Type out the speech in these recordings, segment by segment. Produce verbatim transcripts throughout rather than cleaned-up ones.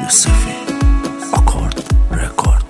سفید آکورد رکورد.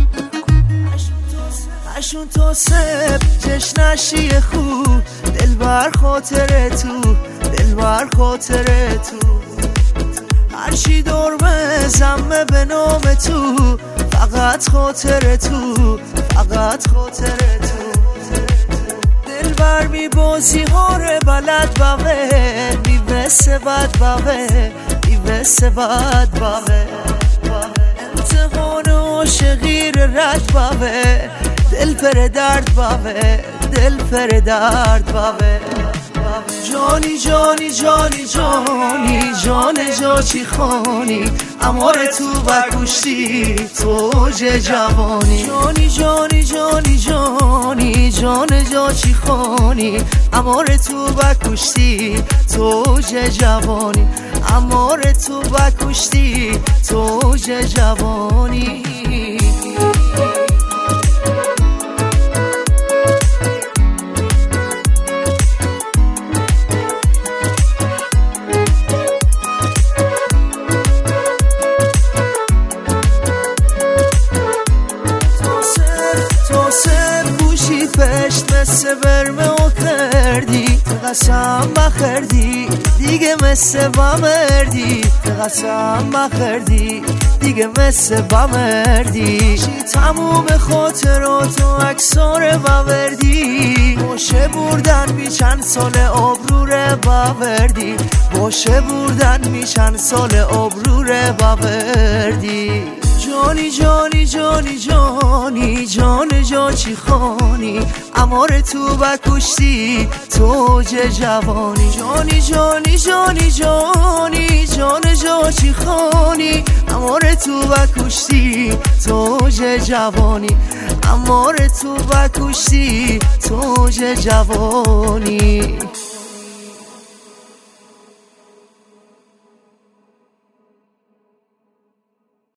اشون تو سب جشنشی خوب دل بر خاطر تو، دل بر خاطر تو. هرچی دور بزمه به نام تو، فقط خاطر تو، فقط خاطر تو. دل بر می بازی ها رو بلد باقه، می بسه بد باقه، می بسه بد باقه. امتحان عاشقی رو رد باقه، دل پر درد باقه، دل پر درد باقه. جانی جانی جانی جانی جان جا چی خانی، امار تو بکشتی توج جوانی. جانی جانی جانی جانی جان جا چی خانی، امار تو بکشتی توج جوانی، امار تو بکشتی توج جوانی. پشت مثل برمه و کردی، قسم بخردی دیگه مثل بمردی، قسم بخردی دیگه مثل بمردی. تموم خاطراتو اکسار بوردی، باشه بردن می چند سال آبروره بوردی، باشه بردن می چند سال آبروره بوردی. جانی جانی جانی جانی جان جا چی خانی، امار تو بکشتی توج جوانی. جانی جانی جانی جانی جان جا چی خانی، امار تو بکشتی توج جوانی، امار تو بکشتی توج جوانی.